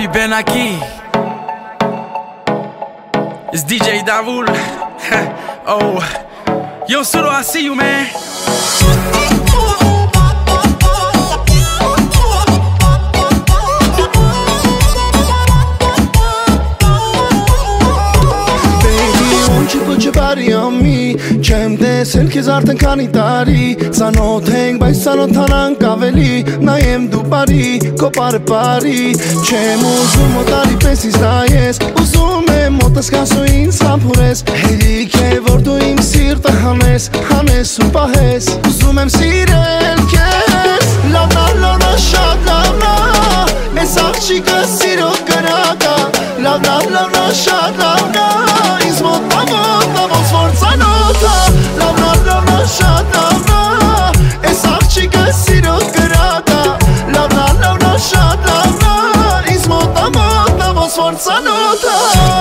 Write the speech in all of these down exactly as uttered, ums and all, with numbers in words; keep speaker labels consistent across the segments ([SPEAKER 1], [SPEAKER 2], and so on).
[SPEAKER 1] baby, ven aquí. It's D J Davul. Oh, yo, solo I see you, man.
[SPEAKER 2] Put your body on me Չեմ տեսել քեզ արդեն քանի տարի Ծանոթ ենք, բայց ծանոթան անկավելի Նայեմ դու բարի, քո բարը բարի Չեմ ուզում օտարի պես ինձ նայես Ուզում եմ մոտս կասու ինձ համբուրես Հերիք է որ դու իմ սիրտը հանես Հանես ու պահես Ուզում եմ սիրել քեզ Լավնա, լավնա, շատ լավնա Ես աղջիկը սիրո կրակա Լավնա, լավնա, շատ լավնա Ինձ մոտ ամոտ ամոց որ ծանոթա Լավնա, լավնա, շատ լավնա Ես աղջիկը սիրո կրակա Լավնա, լավնա, շատ լավնա Ինձ մոտ ամոտ ամոց որ ծանոթա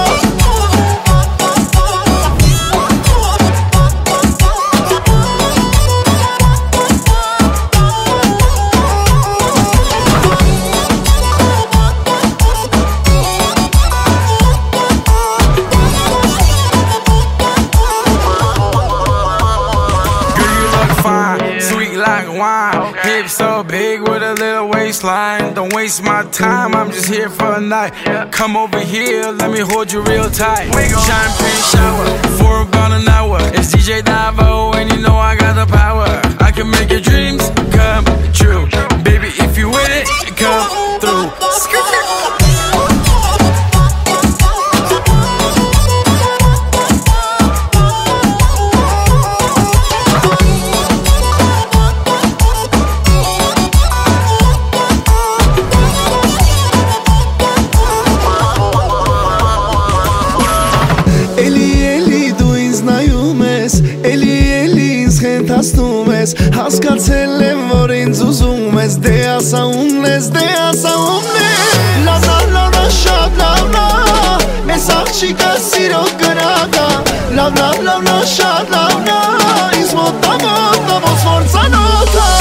[SPEAKER 1] Hips so big with a little waistline. Don't waste my time, I'm just here for a night. Come over here, let me hold you real tight. Champagne shower for about an hour. It's D J Davo and you know I got the power. I can make your dreams come true. Baby, if you with it, come through.
[SPEAKER 2] Հասկացել եմ, որ ինձ ուզում ես Դե ասա ումն ես, դե ասա ումն ես Լավնա, լավնա, շատ լավնա Ես աղջիկը սիրո կրակա Լավնա, լավնա, շատ լավնա Ինձ մոտ ամոտ ամոց որ ծանոթա